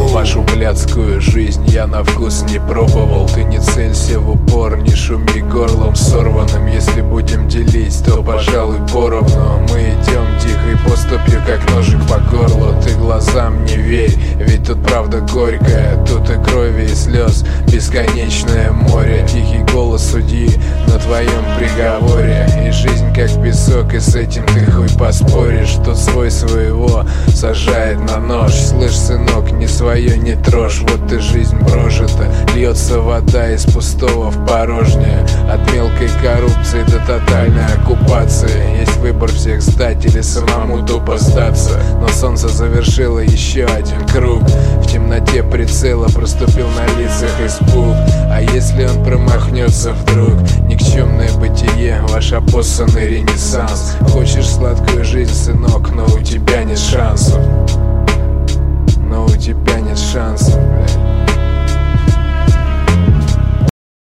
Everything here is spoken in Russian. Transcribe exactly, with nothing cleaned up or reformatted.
Вашу блядскую жизнь я на вкус не пробовал. Ты не целься в упор, не шуми горлом сорванным. Если будем делить, то, пожалуй, поровну. Мы идем тихой поступью, как ножик по горлу. Ты глазам не верь, ведь тут правда горькая. Тут и крови, и слез бесконечное море. Тихий голос судьи на твоем приговоре. И жизнь как песок, и с этим ты хуй поспоришь. Тут свой своего сажает на нож. Слышь, сынок, не свое не трожь. Вот и жизнь прожита, льется вода из пустого в порожнее. От мелкой коррупции до тотальной оккупации. Есть выбор всех сдать или самому тупо сдаться. Но солнце завершило еще один круг. В темноте прицела проступил на лицах испуг. А если он промахнется вдруг? Никчемное бытие, ваш опоссанный ренессанс. Хочешь сладкую жизнь, сынок, но у тебя нет шансов.